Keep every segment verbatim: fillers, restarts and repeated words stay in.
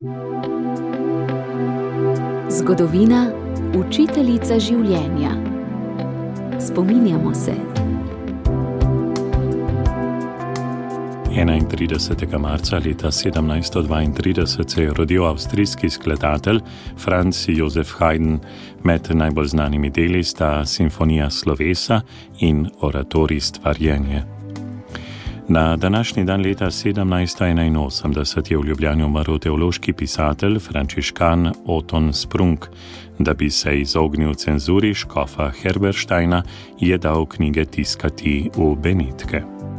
Zgodovina, učiteljica življenja. Spominjamo se. enaintridesetega marca leta sedemnajststo dvaintrideset se je rodil avstrijski skladatelj Franz Josef Haydn. Med najbolj znanimi deli sta Simfonija slovesa in Oratorij stvarjenje. Na današnji dan leta sedemnajststo enainosemdeset je v Ljubljani umrl teološki pisatelj frančiškan Oton Sprung. Da bi se izognil cenzuri škofa Herbersteina, je dal knjige tiskati v Benetke.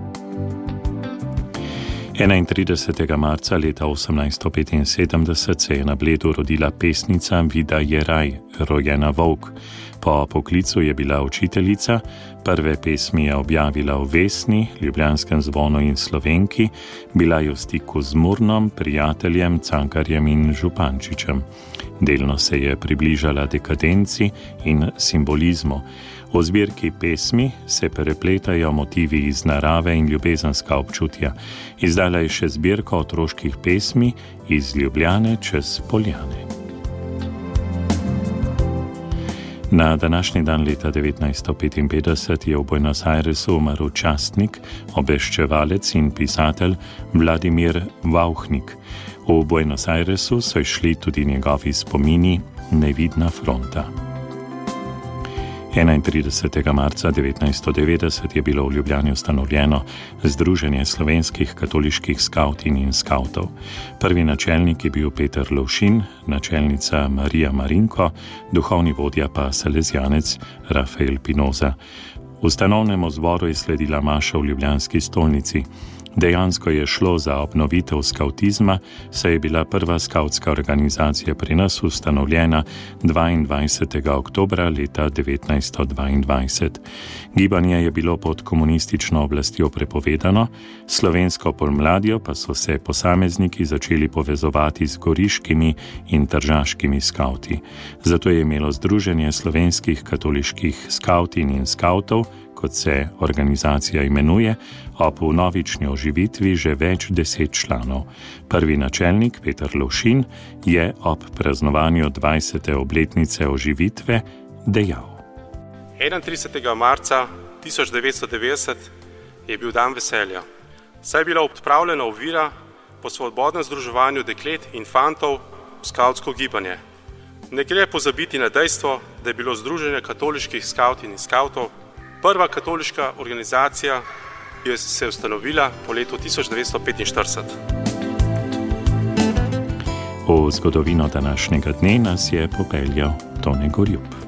enaintridesetega marca leta osemnajststo petinsedemdeset se je na Bledu rodila pesnica Vida Jeraj, rojena Volk. Po poklicu je bila učiteljica, prve pesmi je objavila v Vesni, Ljubljanskem zvonu in Slovenki, bila je v stiku z Murnom, Prijateljem, Cankarjem in Župančičem. Delno se je približala dekadenci in simbolizmu. V zbirki pesmi se prepletajo motivi iz narave in ljubezenska občutja. Izdala je še zbirko otroških pesmi Iz Ljubljane čez Poljane. Na današnji dan leta devetnajststo petinpetdeset je v Buenos Airesu umrl častnik, obveščevalec in pisatelj Vladimir Vauchnik. V Buenos Airesu so išli tudi njegovi spomini Nevidna fronta. enaintridesetega marca devetnajststo devetdeset je bilo v Ljubljani ustanovljeno Združenje slovenskih katoliških skavtin in skavtov. Prvi načelnik je bil Peter Lovšin, načelnica Marija Marinko, duhovni vodja pa salezjanec Rafael Pinoza. Ustanovnemu zboru je sledila maša v ljubljanski stolnici. Dejansko je šlo za obnovitev skavtizma, saj je bila prva skavtska organizacija pri nas ustanovljena dvaindvajsetega oktobra leta devetnajststo dvaindvajset. Gibanje je bilo pod komunistično oblastjo prepovedano, slovensko pomladjo pa so se posamezniki začeli povezovati z goriškimi in tržaškimi skavti. Zato je imelo Združenje slovenskih katoliških skavtin in skavtov, kot se organizacija imenuje, ob vnovični oživitvi že več deset članov. Prvi načelnik, Peter Lovšin, je ob praznovanju dvajsete obletnice oživitve dejal. enaintridesetega marca tisoč devetsto devetdeset je bil dan veselja. Saj je bila odpravljena ovira po svobodnem združevanju deklet in fantov v skavtsko gibanje. Ne gre pozabiti na dejstvo, da je bilo Združenje katoliških skavtin in skavtov prva katoliška organizacija, ki se je ustanovila po letu tisoč devetsto petinštirideset. V zgodovino današnjega dne nas je popeljal Tone Gorjup.